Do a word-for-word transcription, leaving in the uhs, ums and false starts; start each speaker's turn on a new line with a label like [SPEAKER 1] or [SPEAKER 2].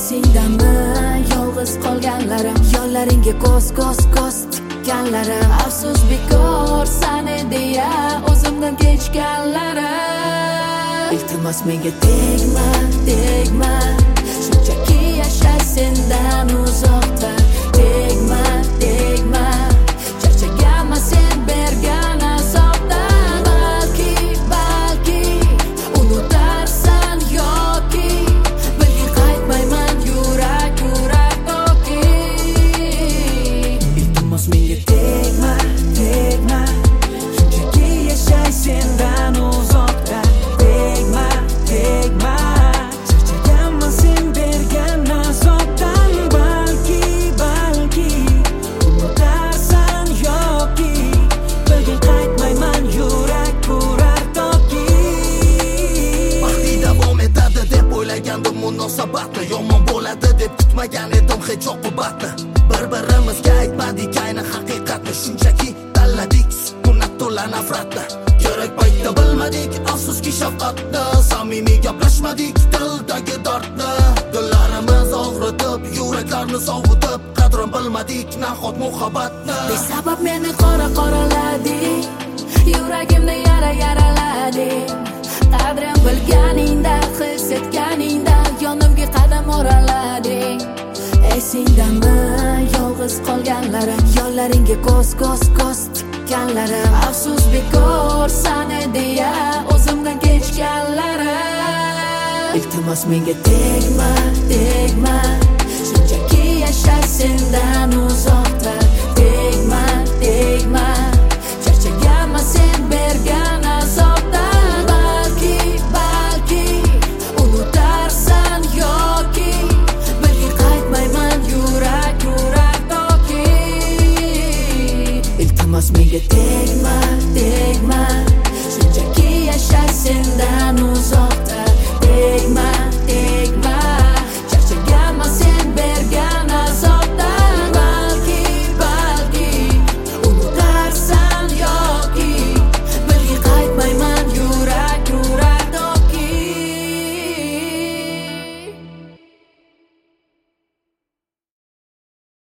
[SPEAKER 1] Esingdami yolg'iz qolganlarim, yo'llaringga ko'z ko'z ko'z tikkanlarim, afsus bekor sani deya o'zimdan kechganlarim. Iltimos menga tegma, tegma, shunchaki yashay sendan uzoqda. Tegma, tegma, charchaganman sen bergan azobdan. Balki, balki unutarsan yoki bilgin qaytmayman yurak, yurak toki. Iltimos menga tegma, tegma, shunchaki yashay sendan uzoqda. Tegma, tegma, charchaganman sen bergan azobdan. Balki, balki unutarsan yoki bilgin qaytmayman yurak, yurak toki.
[SPEAKER 2] Vaqti davom etadi deb o'ylagandim munosabatni, yomon bo'ladi deb kutmagan edim hech oqibatni. Bir-birimizga aytmadik ayni haqiqatni, shunchaki tanladik sukunat to'la nafratni. Kerak paytda bilmadik afsuski shafqatni, samimiy gaplashmadik dildagi dardni. Dillarimiz og'ritib, yuraklarni sovutib, qadrin bilmadik nahot muhabbatni.
[SPEAKER 1] Besabab meni qora qoralading, yuragimni yara yaralading. Qadrim bilganingda, his etganingda yonimga qadam o'ralading. Esingdami yolg'iz qolganlarim, yo'llaringga ko'z ko'z ko'z tikkanlarim, afsus bekor sani deya o'zimdan kechganlarim. Iltimos menga tegma, tegma, shunchaki yashay sendan uzoqda. Tegma, tegma, charchaganman sen bergan azobdan. Balki, balki unutarsan yoki bilgin qaytmayman yurak, yurak toki. Iltimos menga tegma, tegma, shunchaki yashay sendan uzoqda.